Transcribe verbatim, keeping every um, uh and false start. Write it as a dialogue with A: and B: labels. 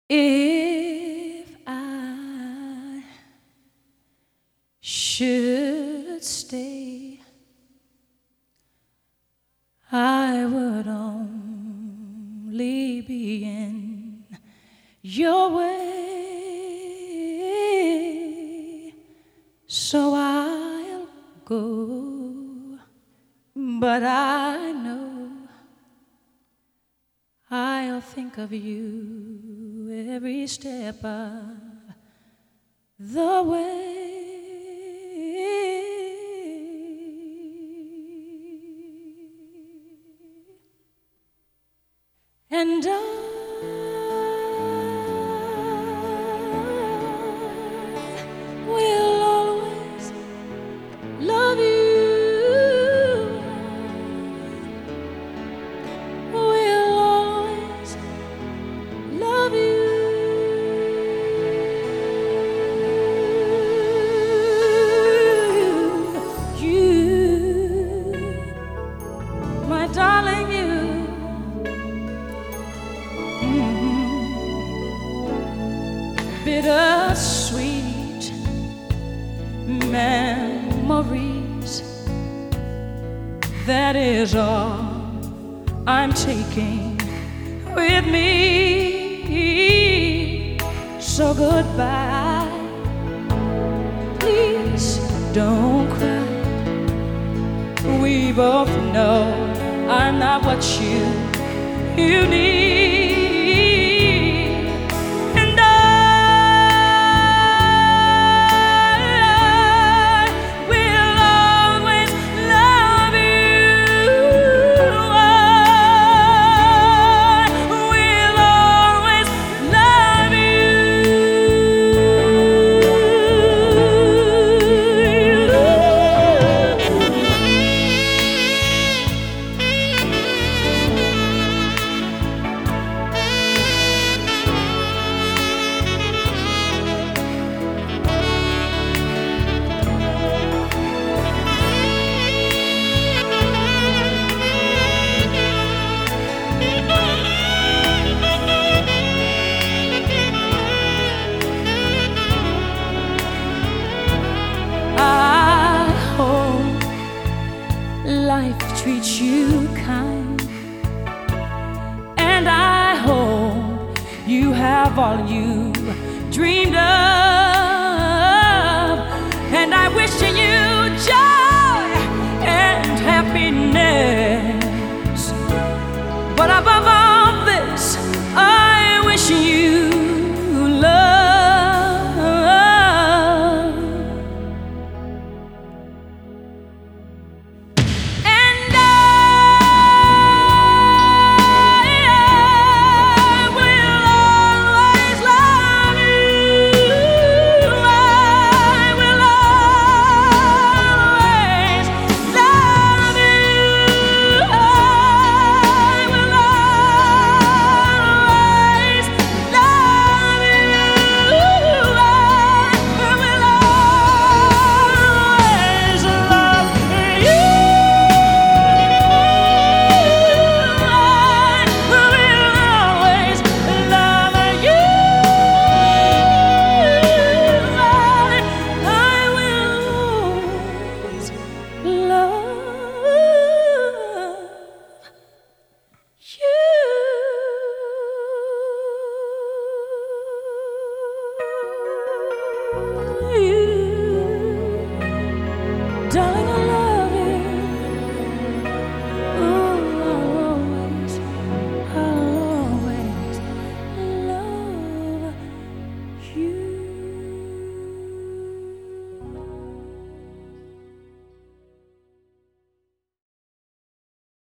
A: If I should stay, I would only be in your way, so I'll go, but I know I'll think of you every step of the way. And I will always love you. Will always love you. You, my darling, you. Bittersweet memories, that is all I'm taking with me. So goodbye, please don't cry. We both know I'm not what you, you need. Life treats you kind, and I hope you have all you dreamed of, and I wish you joy and happiness. But above all this, I wish you love. Darling,